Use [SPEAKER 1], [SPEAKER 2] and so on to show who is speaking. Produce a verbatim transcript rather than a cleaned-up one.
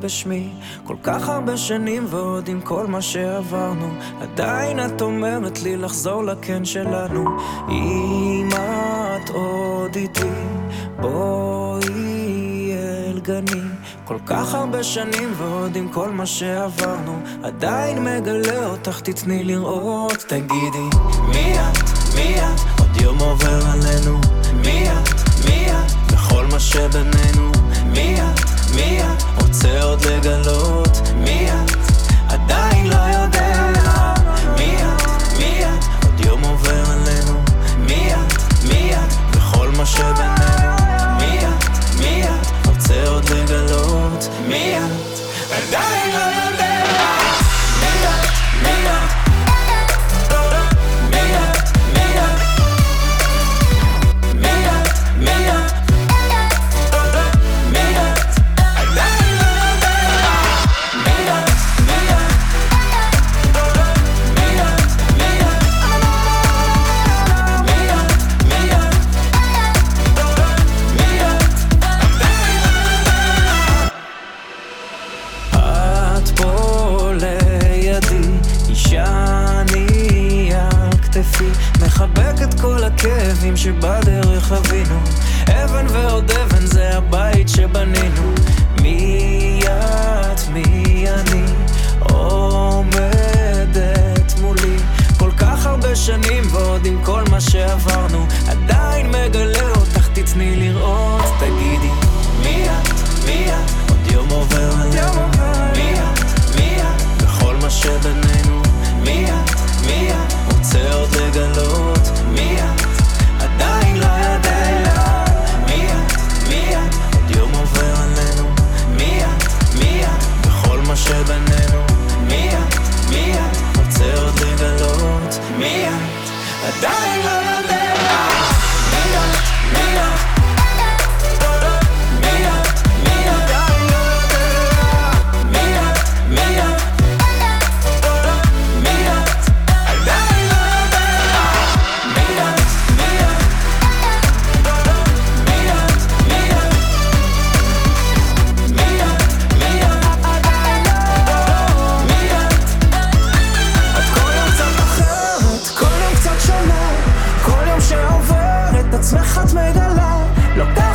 [SPEAKER 1] בשמי. כל כך הרבה שנים ועוד עם כל מה שעברנו, עדיין את אומרת לי לחזור לכן שלנו. אם את עוד איתי בואי אל גני. כל כך הרבה שנים ועוד עם כל מה שעברנו, עדיין מגלה אותך, תתני לראות. תגידי מי את, מי את, עוד יום עובר עלינו. מי את, מי את, בכל מה שבינינו. מי את, מי את, רוצה עוד לגלות. מי את, עדיין לא יודע. מי את, מי את, עוד יום עובר עלינו. מי את, מי את, בכל מה שבינינו. מי את, מי את, רוצה עוד לגלות. מי את, עדיין לא יודע. מי את, מי את, מחבק את כל הכאבים שבדרך חווינו. אבן ועוד אבן זה הבית שבנינו. מי את, מי אני, עומדת מולי. כל כך הרבה שנים ועוד עם כל מה שעברנו, עדיין מגלה אותך, תתני לראות. תגידי מי את, מי את, עוד יום עובר עלינו. מי את, מי את, בכל מה שבינינו. מי את, מי את, רוצה עוד לגלות. מי את, עדיין לא יודע. מי את, מי את, עוד יום עובר עלינו. מי את, מי את, בכל מה שבינינו. מי את, מי את, רוצה עוד לגלות. מי את, עדיין לא יודע. מי את, מי את, עצמך את מגלה, לא